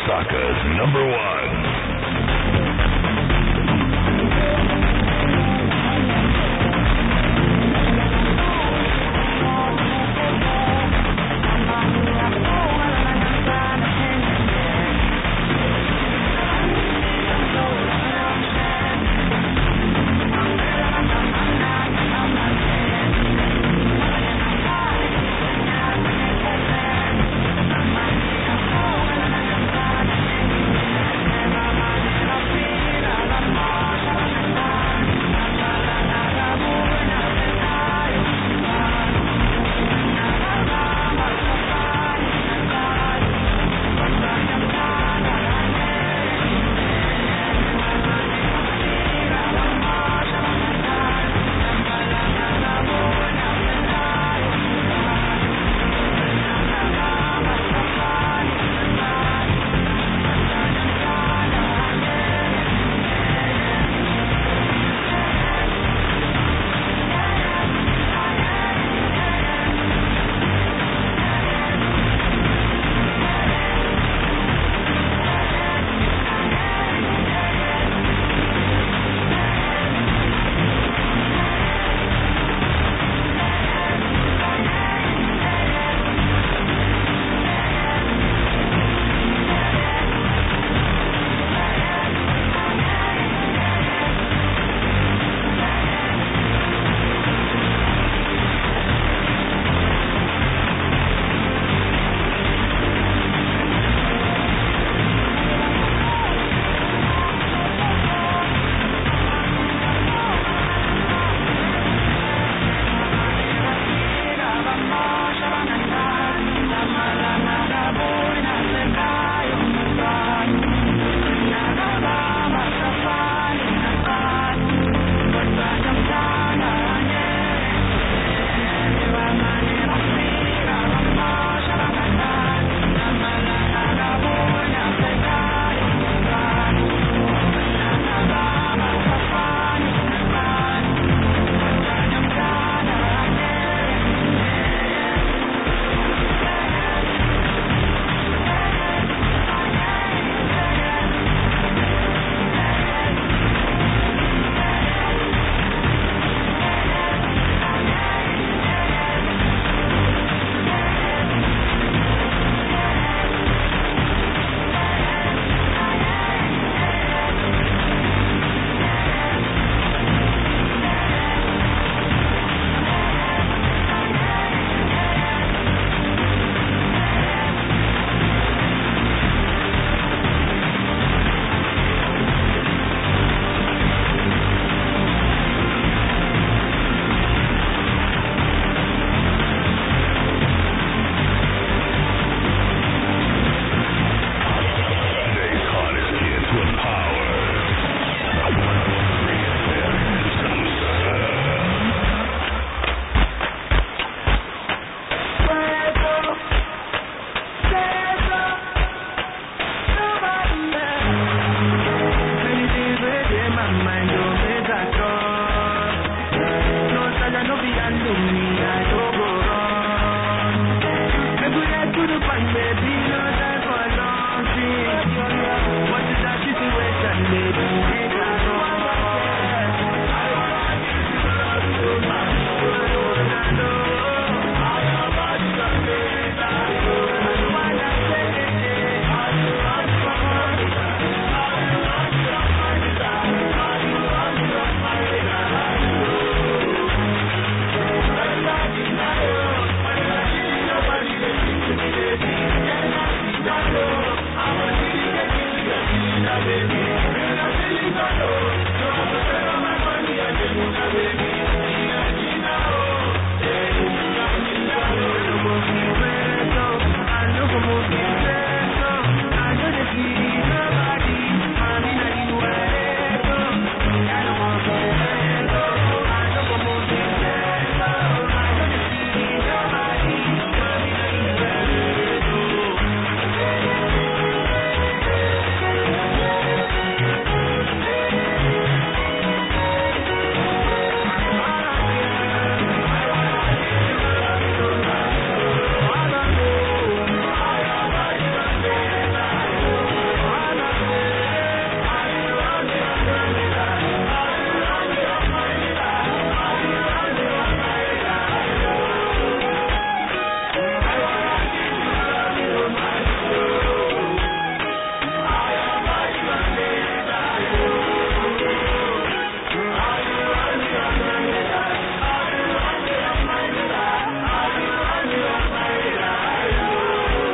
Osaka's number one.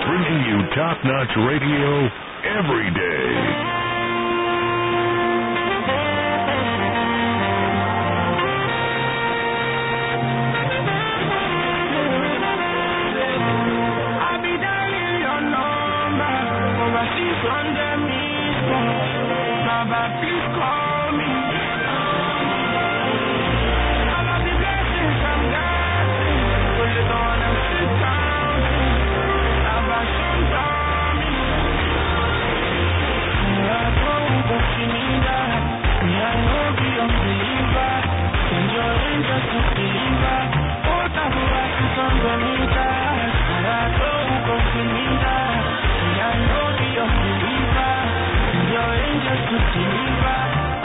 bringing you top-notch radio every day. Please call me. All of the blessings I'm getting, put it on and sit counting. About some me. I don't go to me that. I know be unbeliever. And you're in just a believer. What I do I see some believers. I don't go to me that. I know be unbeliever. And you're in just a believer.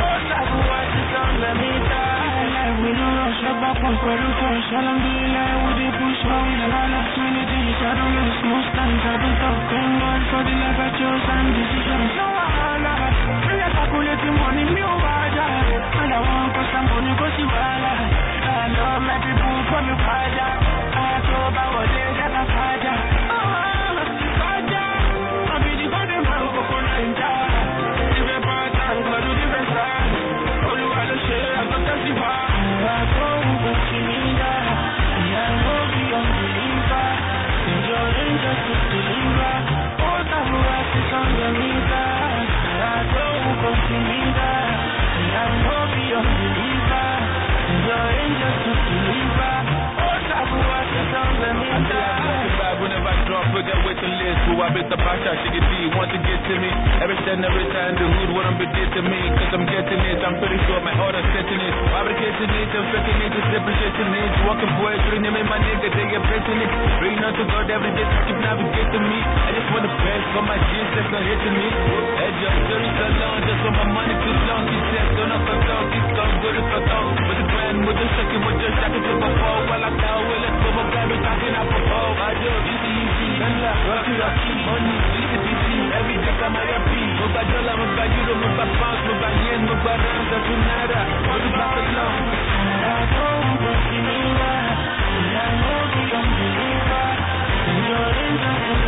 We don't rush up up on quarter first. All I'm doing now with the push on. And I love so many things. I don't lose most times. I don't talk. Thank God for the life I chose and decisions. No wahala. Free I calculate the money, me wahala. And I want to some money, go see wahala. I love my people for me wahala. I told about what they got a wahala. Oh, wahala. I'll be the golden man who go ninja. Different part and go to different side. All you want to share, I got to see wahala. I don't go to me that. I know be unbeliever. And you're in just a believer. All I do I see on the meter. I don't go to me that. I know be unbeliever. And you're in just a believer. All I do I see on the meter. Whenever I drop, we get waiting list. Who I bet the pasha, she get D, want to get to me. Every time the hood wouldn't be dead to me. Cause I'm getting it, I'm pretty sure my order's setting it. Fabricating it, I'm faking it, just depreciating it. Walking boys, bringing me my nigga, they get pressing it. Bring out to God every day to keep navigating me. I just want the best for my jeans, that's not hitting me. Hey, just story so long, just want my money too long. He said, don't have to talk, he's gone, good if I talk. With the brand, with the second, with just jacket to my phone. While I'm down, well, let's go, my guy, we're talking up a phone. I do, easy, Bella, Rocky, money, BCBC, every day come I repeat. Move by dollar, move by euro, move by pounds, move by yen, move by rand, that's nada. What is not alone? I don't believe that. I know the unbeliever. And you're in the